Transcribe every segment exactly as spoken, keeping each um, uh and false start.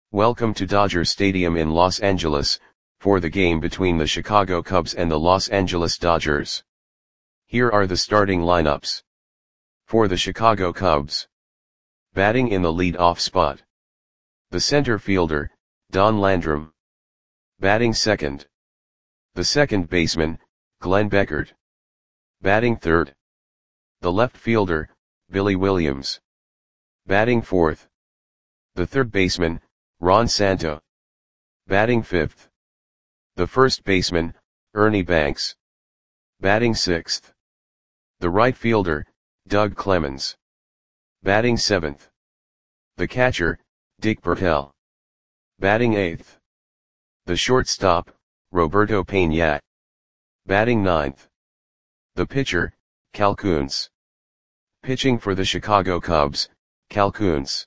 Welcome to Dodger Stadium in Los Angeles, for the game between the Chicago Cubs and the Los Angeles Dodgers. Here are the starting lineups. For the Chicago Cubs. Batting in the lead-off spot. The center fielder, Don Landrum. Batting second. The second baseman, Glenn Beckert. Batting third. The left fielder, Billy Williams. Batting fourth. The third baseman, Ron Santo. Batting fifth. The first baseman, Ernie Banks. Batting sixth. The right fielder, Doug Clemens. Batting seventh. The catcher, Dick Bertel. Batting eighth. The shortstop, Roberto Peña. Batting ninth. The pitcher, Cal Kuntz. Pitching for the Chicago Cubs, Cal Kuntz.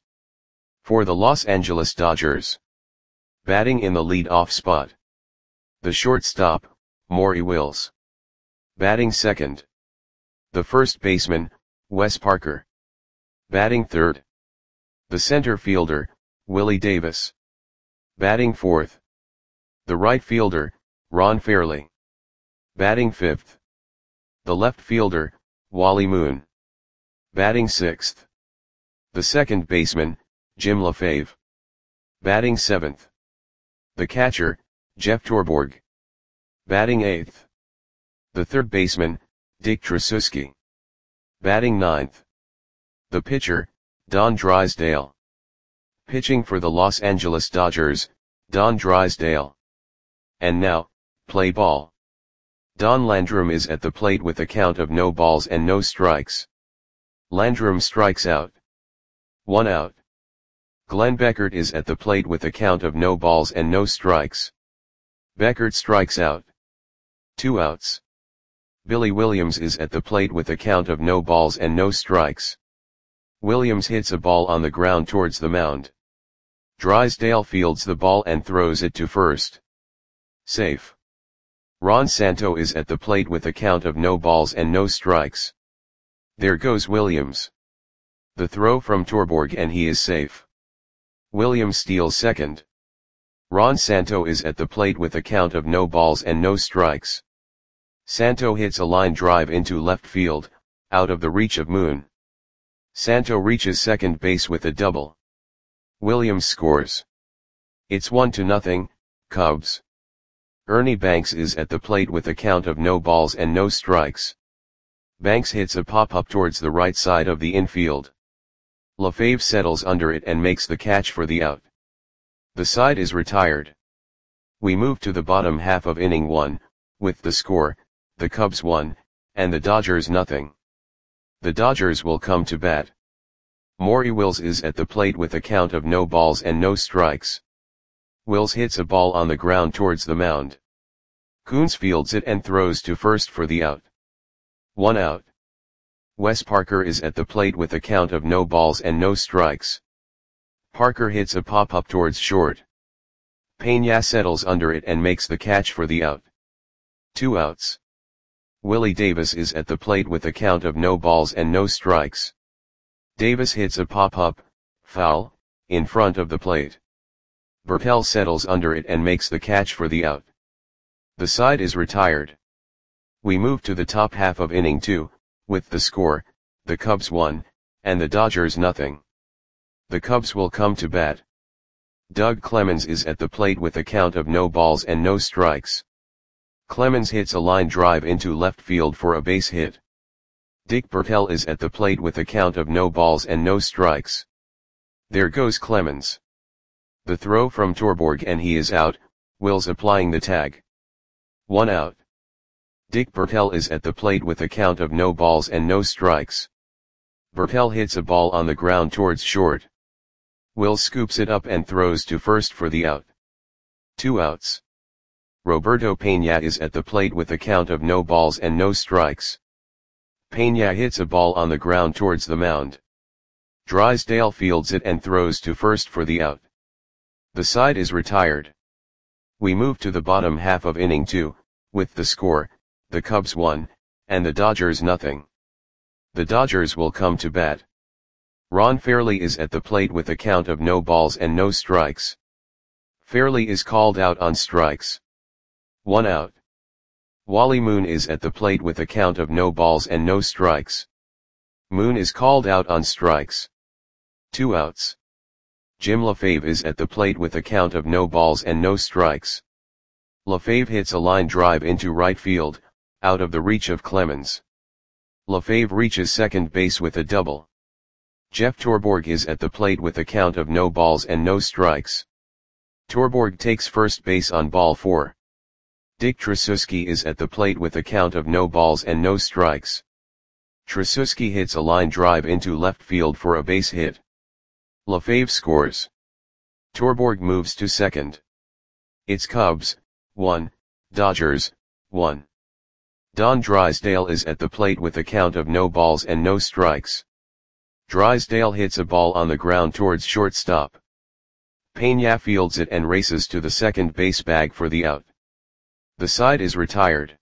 For the Los Angeles Dodgers. Batting in the lead-off spot. The shortstop, Maury Wills. Batting second. The first baseman, Wes Parker. Batting third. The center fielder, Willie Davis. Batting fourth. The right fielder, Ron Fairly. Batting fifth. The left fielder, Wally Moon. Batting sixth. The second baseman, Jim LaFave. Batting seventh. The catcher, Jeff Torborg. Batting eighth. The third baseman, Dick Tracewski. Batting ninth. The pitcher, Don Drysdale. Pitching for the Los Angeles Dodgers, Don Drysdale. And now, play ball. Don Landrum is at the plate with a count of no balls and no strikes. Landrum strikes out. One out. Glenn Beckert is at the plate with a count of no balls and no strikes. Beckert strikes out. Two outs. Billy Williams is at the plate with a count of no balls and no strikes. Williams hits a ball on the ground towards the mound. Drysdale fields the ball and throws it to first. Safe. Ron Santo is at the plate with a count of no balls and no strikes. There goes Williams. The throw from Torborg and he is safe. Williams steals second. Ron Santo is at the plate with a count of no balls and no strikes. Santo hits a line drive into left field, out of the reach of Moon. Santo reaches second base with a double. Williams scores. It's one to nothing, Cubs. Ernie Banks is at the plate with a count of no balls and no strikes. Banks hits a pop-up towards the right side of the infield. LaFave settles under it and makes the catch for the out. The side is retired. We move to the bottom half of inning one, with the score, the Cubs one, and the Dodgers nothing. The Dodgers will come to bat. Maury Wills is at the plate with a count of no balls and no strikes. Wills hits a ball on the ground towards the mound. Kuntz fields it and throws to first for the out. One out. Wes Parker is at the plate with a count of no balls and no strikes. Parker hits a pop-up towards short. Peña settles under it and makes the catch for the out. Two outs. Willie Davis is at the plate with a count of no balls and no strikes. Davis hits a pop-up, foul, in front of the plate. Bertel settles under it and makes the catch for the out. The side is retired. We move to the top half of inning two, with the score, the Cubs one, and the Dodgers nothing. The Cubs will come to bat. Doug Clemens is at the plate with a count of no balls and no strikes. Clemens hits a line drive into left field for a base hit. Dick Bertel is at the plate with a count of no balls and no strikes. There goes Clemens. The throw from Torborg and he is out, Wills applying the tag. One out. Dick Bertel is at the plate with a count of no balls and no strikes. Bertel hits a ball on the ground towards short. Wills scoops it up and throws to first for the out. Two outs. Roberto Peña is at the plate with a count of no balls and no strikes. Peña hits a ball on the ground towards the mound. Drysdale fields it and throws to first for the out. The side is retired. We move to the bottom half of inning two, with the score, the Cubs one, and the Dodgers nothing. The Dodgers will come to bat. Ron Fairly is at the plate with a count of no balls and no strikes. Fairley is called out on strikes. One out. Wally Moon is at the plate with a count of no balls and no strikes. Moon is called out on strikes. Two outs. Jim LaFave is at the plate with a count of no balls and no strikes. LaFave hits a line drive into right field, out of the reach of Clemens. LaFave reaches second base with a double. Jeff Torborg is at the plate with a count of no balls and no strikes. Torborg takes first base on ball four. Dick Tracewski is at the plate with a count of no balls and no strikes. Tracewski hits a line drive into left field for a base hit. LaFave scores. Torborg moves to second. It's Cubs, one, Dodgers, one. Don Drysdale is at the plate with a count of no balls and no strikes. Drysdale hits a ball on the ground towards shortstop. Pena fields it and races to the second base bag for the out. The side is retired.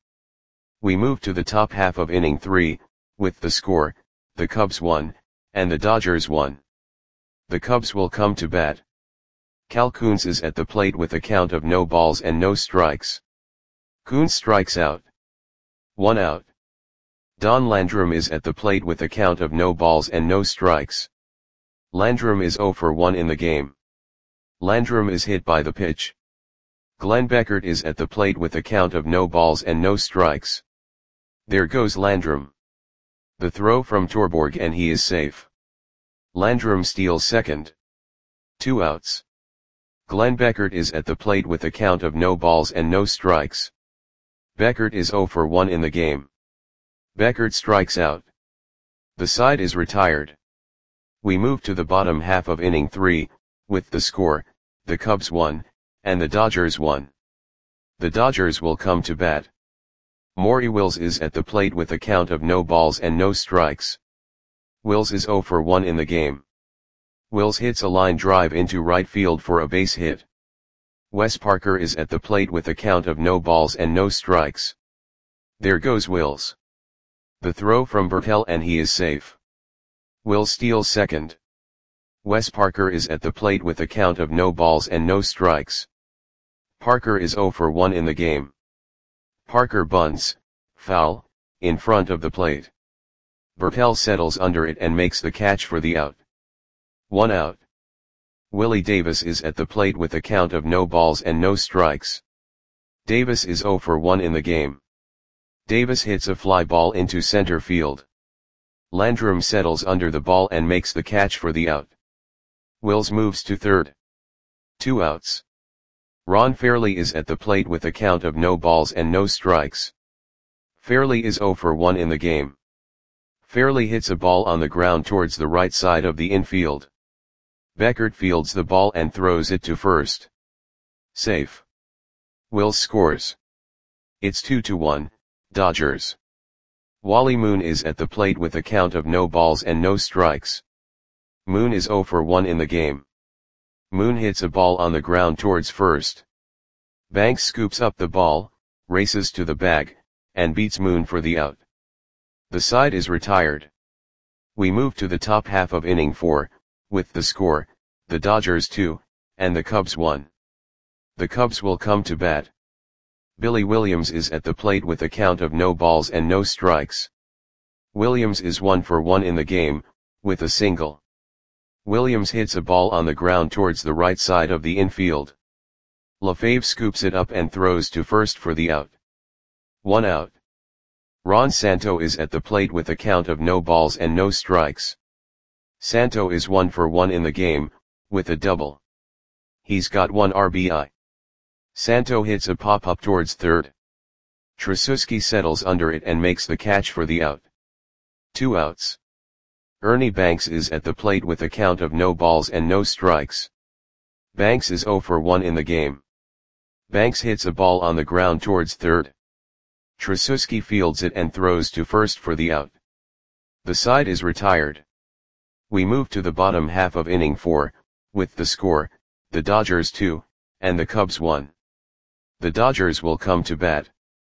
We move to the top half of inning three, with the score, the Cubs won, and the Dodgers won. The Cubs will come to bat. Cal Koons is at the plate with a count of no balls and no strikes. Koons strikes out. One out. Don Landrum is at the plate with a count of no balls and no strikes. Landrum is oh for one in the game. Landrum is hit by the pitch. Glenn Beckert is at the plate with a count of no balls and no strikes. There goes Landrum. The throw from Torborg and he is safe. Landrum steals second. Two outs. Glenn Beckert is at the plate with a count of no balls and no strikes. Beckert is oh for one in the game. Beckert strikes out. The side is retired. We move to the bottom half of inning three, with the score, the Cubs won, and the Dodgers won. The Dodgers will come to bat. Maury Wills is at the plate with a count of no balls and no strikes. Wills is oh for one in the game. Wills hits a line drive into right field for a base hit. Wes Parker is at the plate with a count of no balls and no strikes. There goes Wills. The throw from Bertel and he is safe. Wills steals second. Wes Parker is at the plate with a count of no balls and no strikes. Parker is oh for one in the game. Parker bunts, foul, in front of the plate. Bertel settles under it and makes the catch for the out. One out. Willie Davis is at the plate with a count of no balls and no strikes. Davis is oh for one in the game. Davis hits a fly ball into center field. Landrum settles under the ball and makes the catch for the out. Wills moves to third. Two outs. Ron Fairley is at the plate with a count of no balls and no strikes. Fairley is oh for one in the game. Fairley hits a ball on the ground towards the right side of the infield. Beckert fields the ball and throws it to first. Safe. Wills scores. It's two to one, Dodgers. Wally Moon is at the plate with a count of no balls and no strikes. Moon is oh for one in the game. Moon hits a ball on the ground towards first. Banks scoops up the ball, races to the bag, and beats Moon for the out. The side is retired. We move to the top half of inning four, with the score, the Dodgers two, and the Cubs one. The Cubs will come to bat. Billy Williams is at the plate with a count of no balls and no strikes. Williams is one for one in the game, with a single. Williams hits a ball on the ground towards the right side of the infield. LaFave scoops it up and throws to first for the out. One out. Ron Santo is at the plate with a count of no balls and no strikes. Santo is one for one in the game, with a double. He's got one R B I. Santo hits a pop-up towards third. Tracewski settles under it and makes the catch for the out. Two outs. Ernie Banks is at the plate with a count of no balls and no strikes. Banks is oh for one in the game. Banks hits a ball on the ground towards third. Tracewski fields it and throws to first for the out. The side is retired. We move to the bottom half of inning four, with the score, the Dodgers two, and the Cubs one. The Dodgers will come to bat.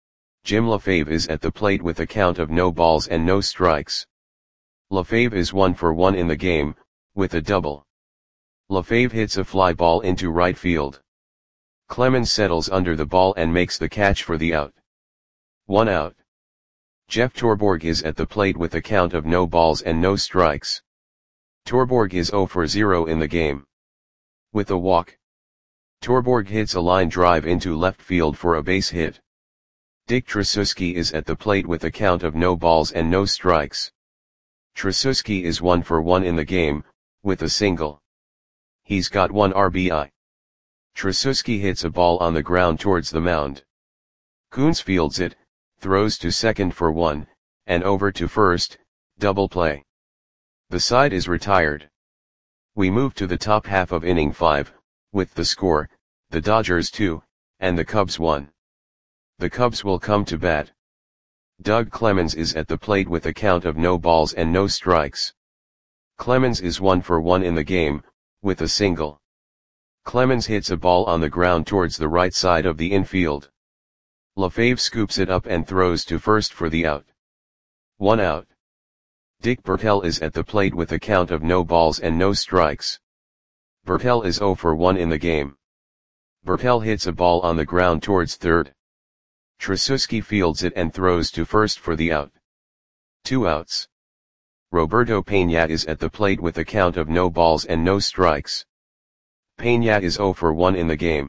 Jim LaFave is at the plate with a count of no balls and no strikes. LaFave is one for one in the game, with a double. LaFave hits a fly ball into right field. Clemens settles under the ball and makes the catch for the out. One out. Jeff Torborg is at the plate with a count of no balls and no strikes. Torborg is zero for zero in the game. With a walk, Torborg hits a line drive into left field for a base hit. Dick Tracewski is at the plate with a count of no balls and no strikes. Tracewski is one for one in the game, with a single. He's got one R B I. Tracewski hits a ball on the ground towards the mound. Coons fields it, throws to second for one, and over to first, double play. The side is retired. We move to the top half of inning five, with the score, the Dodgers two, and the Cubs one. The Cubs will come to bat. Doug Clemens is at the plate with a count of no balls and no strikes. Clemens is one for one in the game, with a single. Clemens hits a ball on the ground towards the right side of the infield. LaFave scoops it up and throws to first for the out. One out. Dick Bertel is at the plate with a count of no balls and no strikes. Bertel is zero for one in the game. Bertel hits a ball on the ground towards third. Tracewski fields it and throws to first for the out. Two outs. Roberto Peña is at the plate with a count of no balls and no strikes. Peña is zero for one in the game.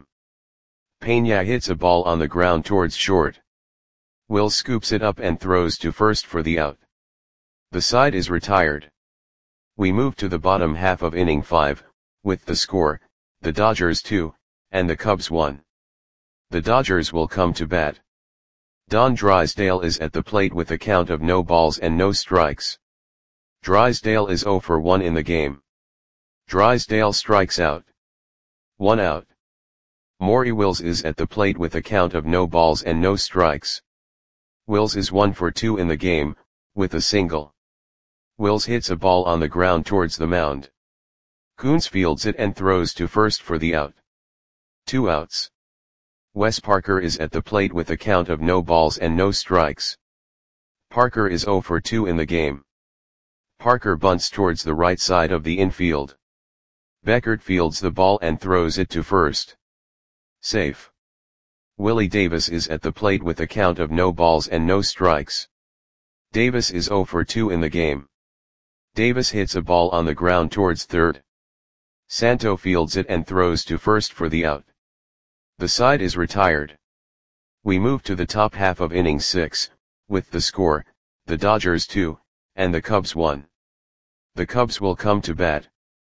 Peña hits a ball on the ground towards short. Will scoops it up and throws to first for the out. The side is retired. We move to the bottom half of inning five, with the score, the Dodgers two, and the Cubs one. The Dodgers will come to bat. Don Drysdale is at the plate with a count of no balls and no strikes. Drysdale is zero for one in the game. Drysdale strikes out. One out. Maury Wills is at the plate with a count of no balls and no strikes. Wills is one for two in the game, with a single. Wills hits a ball on the ground towards the mound. Coons fields it and throws to first for the out. Two outs. Wes Parker is at the plate with a count of no balls and no strikes. Parker is zero for two in the game. Parker bunts towards the right side of the infield. Beckert fields the ball and throws it to first. Safe. Willie Davis is at the plate with a count of no balls and no strikes. Davis is zero for two in the game. Davis hits a ball on the ground towards third. Santo fields it and throws to first for the out. The side is retired. We move to the top half of inning six, with the score, the Dodgers two, and the Cubs one. The Cubs will come to bat.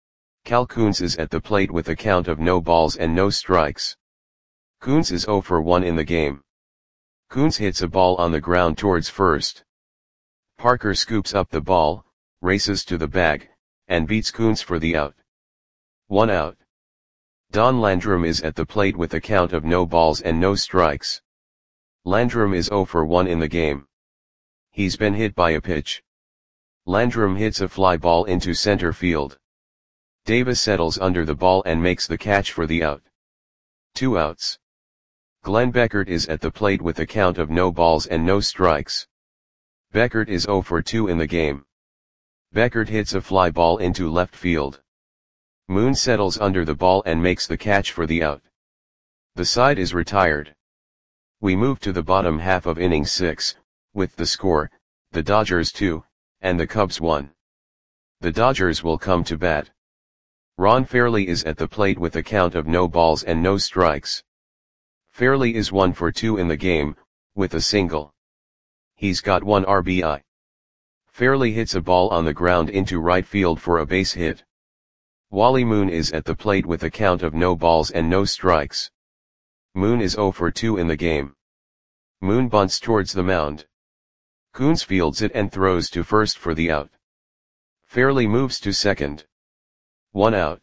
Cal Coons is at the plate with a count of no balls and no strikes. Coons is zero for one in the game. Coons hits a ball on the ground towards first. Parker scoops up the ball, races to the bag, and beats Coons for the out. One out. Don Landrum is at the plate with a count of no balls and no strikes. Landrum is zero for one in the game. He's been hit by a pitch. Landrum hits a fly ball into center field. Davis settles under the ball and makes the catch for the out. Two outs. Glenn Beckert is at the plate with a count of no balls and no strikes. Beckert is zero for two in the game. Beckert hits a fly ball into left field. Moon settles under the ball and makes the catch for the out. The side is retired. We move to the bottom half of inning six, with the score, the Dodgers two, and the Cubs one. The Dodgers will come to bat. Ron Fairly is at the plate with a count of no balls and no strikes. Fairly is one for two in the game, with a single. He's got one R B I. Fairly hits a ball on the ground into right field for a base hit. Wally Moon is at the plate with a count of no balls and no strikes. Moon is zero for two in the game. Moon bunts towards the mound. Coons fields it and throws to first for the out. Fairly moves to second. One out.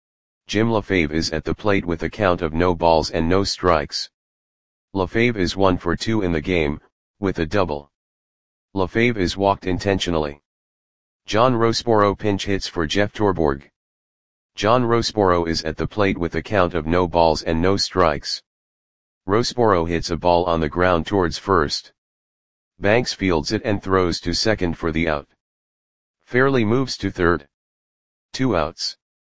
Jim LaFave is at the plate with a count of no balls and no strikes. LaFave is one for two in the game, with a double. LaFave is walked intentionally. John Rosboro pinch hits for Jeff Torborg. John Rosboro is at the plate with a count of no balls and no strikes. Rosboro hits a ball on the ground towards first. Banks fields it and throws to second for the out. Fairly moves to third. Two outs.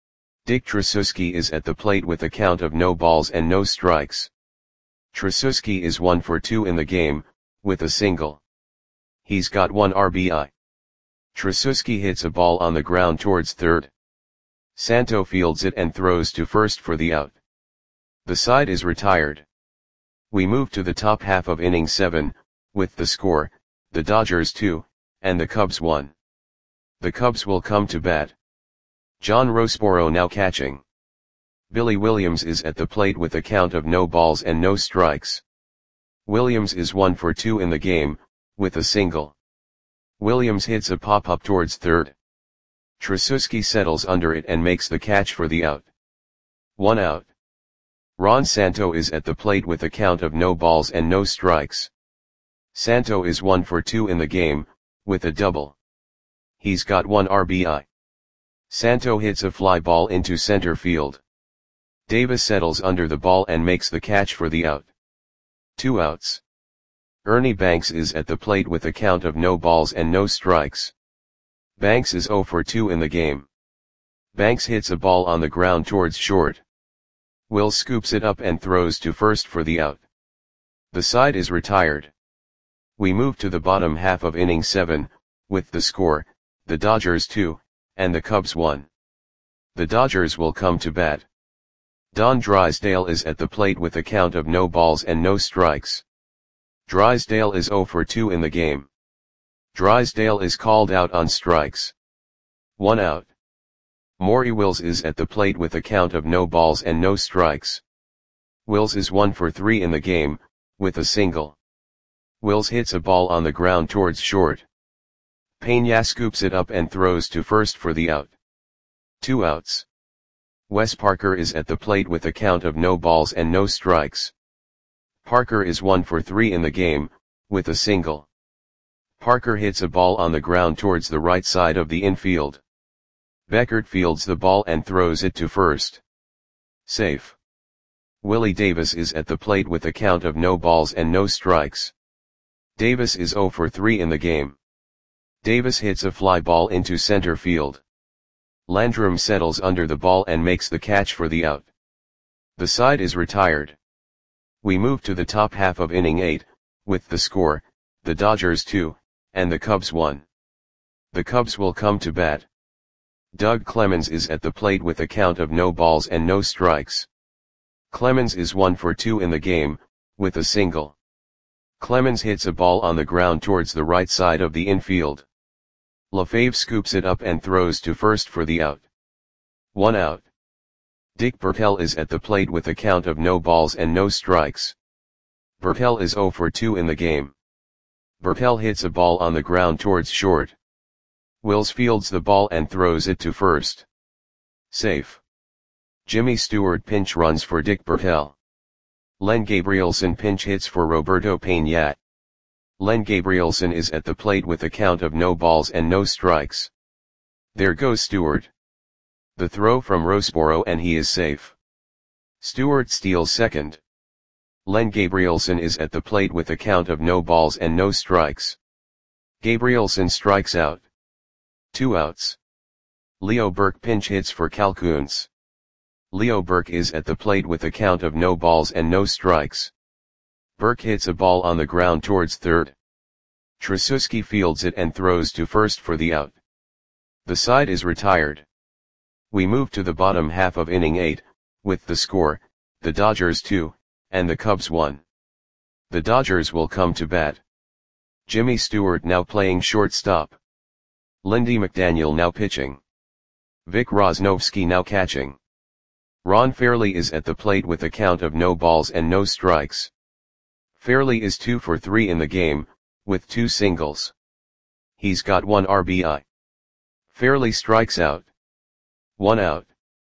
Dick Tracewski is at the plate with a count of no balls and no strikes. Tracewski is one for two in the game, with a single. He's got one R B I. Tracewski hits a ball on the ground towards third. Santo fields it and throws to first for the out. The side is retired. We move to the top half of inning seven, with the score, the Dodgers two, and the Cubs one. The Cubs will come to bat. John Roseboro now catching. Billy Williams is at the plate with a count of no balls and no strikes. Williams is one for two in the game, with a single. Williams hits a pop-up towards third. Tracewski settles under it and makes the catch for the out. One out. Ron Santo is at the plate with a count of no balls and no strikes. Santo is one for two in the game, with a double. He's got one R B I. Santo hits a fly ball into center field. Davis settles under the ball and makes the catch for the out. Two outs. Ernie Banks is at the plate with a count of no balls and no strikes. Banks is zero for two in the game. Banks hits a ball on the ground towards short. Will scoops it up and throws to first for the out. The side is retired. We move to the bottom half of inning seven, with the score, the Dodgers two, and the Cubs one. The Dodgers will come to bat. Don Drysdale is at the plate with a count of no balls and no strikes. Drysdale is zero for two in the game. Drysdale is called out on strikes. One out. Maury Wills is at the plate with a count of no balls and no strikes. Wills is one for three in the game, with a single. Wills hits a ball on the ground towards short. Peña scoops it up and throws to first for the out. Two outs. Wes Parker is at the plate with a count of no balls and no strikes. Parker is one for three in the game, with a single. Parker hits a ball on the ground towards the right side of the infield. Beckert fields the ball and throws it to first. Safe. Willie Davis is at the plate with a count of no balls and no strikes. Davis is zero for three in the game. Davis hits a fly ball into center field. Landrum settles under the ball and makes the catch for the out. The side is retired. We move to the top half of inning eight, with the score, the Dodgers two, and the Cubs one. The Cubs will come to bat. Doug Clemens is at the plate with a count of no balls and no strikes. Clemens is one for two in the game, with a single. Clemens hits a ball on the ground towards the right side of the infield. LaFave scoops it up and throws to first for the out. One out. Dick Bertel is at the plate with a count of no balls and no strikes. Bertel is zero for two in the game. Bertel hits a ball on the ground towards short. Wills fields the ball and throws it to first. Safe. Jimmy Stewart pinch runs for Dick Bertel. Len Gabrielson pinch hits for Roberto Peña. Len Gabrielson is at the plate with a count of no balls and no strikes. There goes Stewart. The throw from Roseboro and he is safe. Stewart steals second. Len Gabrielson is at the plate with a count of no balls and no strikes. Gabrielson strikes out. Two outs. Leo Burke pinch hits for Calcouns. Leo Burke is at the plate with a count of no balls and no strikes. Burke hits a ball on the ground towards third. Tracewski fields it and throws to first for the out. The side is retired. We move to the bottom half of inning eight, with the score, the Dodgers two, and the Cubs one. The Dodgers will come to bat. Jimmy Stewart now playing shortstop. Lindy McDaniel now pitching. Vic Rosnovsky now catching. Ron Fairly is at the plate with a count of no balls and no strikes. Fairly is two for three in the game, with two singles. He's got one R B I. Fairly strikes out. One out.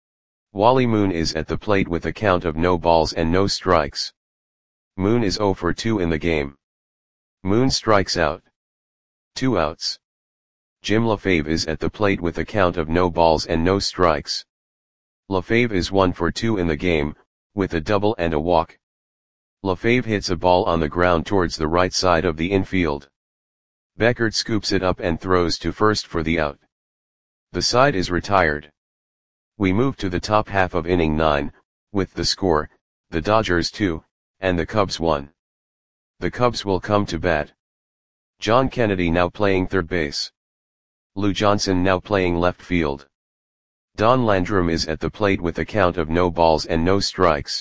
Wally Moon is at the plate with a count of no balls and no strikes. Moon is zero for two in the game. Moon strikes out. Two outs. Jim LaFave is at the plate with a count of no balls and no strikes. LaFave is one for two in the game, with a double and a walk. LaFave hits a ball on the ground towards the right side of the infield. Beckert scoops it up and throws to first for the out. The side is retired. We move to the top half of inning nine, with the score, the Dodgers two, and the Cubs one. The Cubs will come to bat. John Kennedy now playing third base. Lou Johnson now playing left field. Don Landrum is at the plate with a count of no balls and no strikes.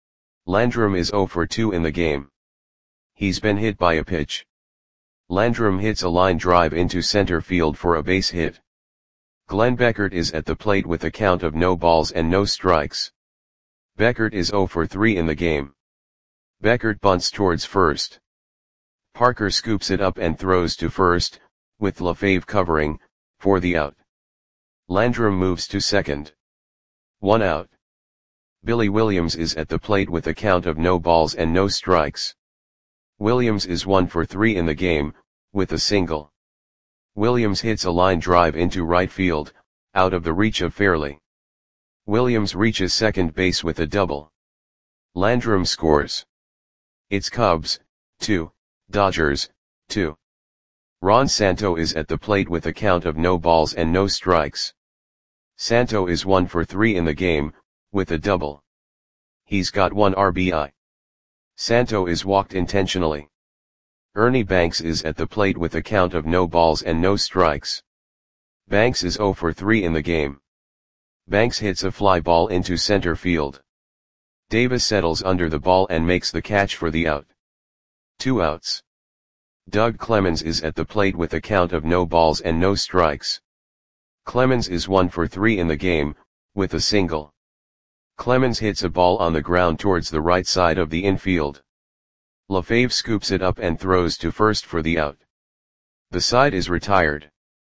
Landrum is oh for two in the game. He's been hit by a pitch. Landrum hits a line drive into center field for a base hit. Glenn Beckert is at the plate with a count of no balls and no strikes. Beckert is oh for three in the game. Beckert bunts towards first. Parker scoops it up and throws to first, with LaFave covering, for the out. Landrum moves to second. One out. Billy Williams is at the plate with a count of no balls and no strikes. Williams is one for three in the game, with a single. Williams hits a line drive into right field, out of the reach of Fairley. Williams reaches second base with a double. Landrum scores. It's Cubs, two, Dodgers, two. Ron Santo is at the plate with a count of no balls and no strikes. Santo is one for three in the game, with a double. He's got one R B I. Santo is walked intentionally. Ernie Banks is at the plate with a count of no balls and no strikes. Banks is oh for three in the game. Banks hits a fly ball into center field. Davis settles under the ball and makes the catch for the out. Two outs. Doug Clemens is at the plate with a count of no balls and no strikes. Clemens is one for three in the game, with a single. Clemens hits a ball on the ground towards the right side of the infield. LaFave scoops it up and throws to first for the out. The side is retired.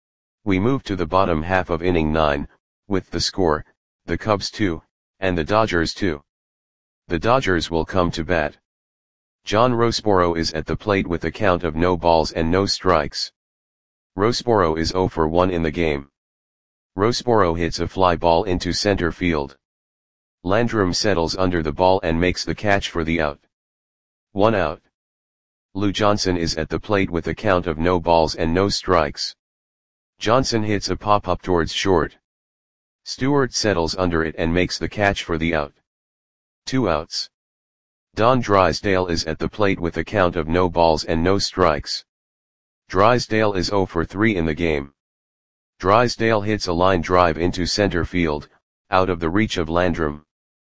We move to the bottom half of inning nine, with the score, the Cubs two, and the Dodgers two. The Dodgers will come to bat. John Roseboro is at the plate with a count of no balls and no strikes. Roseboro is oh for one in the game. Roseboro hits a fly ball into center field. Landrum settles under the ball and makes the catch for the out. One out. Lou Johnson is at the plate with a count of no balls and no strikes. Johnson hits a pop-up towards short. Stewart settles under it and makes the catch for the out. Two outs. Don Drysdale is at the plate with a count of no balls and no strikes. Drysdale is oh for three in the game. Drysdale hits a line drive into center field, out of the reach of Landrum.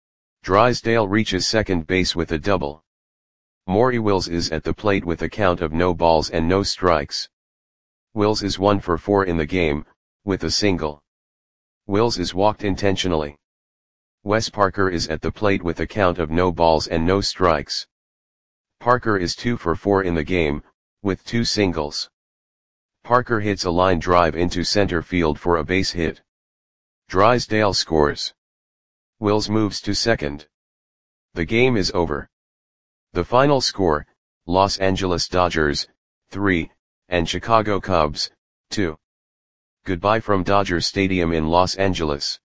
Drysdale reaches second base with a double. Maury Wills is at the plate with a count of no balls and no strikes. Wills is one for four in the game, with a single. Wills is walked intentionally. Wes Parker is at the plate with a count of no balls and no strikes. Parker is two for four in the game, with two singles. Parker hits a line drive into center field for a base hit. Drysdale scores. Wills moves to second. The game is over. The final score, Los Angeles Dodgers, three, and Chicago Cubs, two. Goodbye from Dodger Stadium in Los Angeles.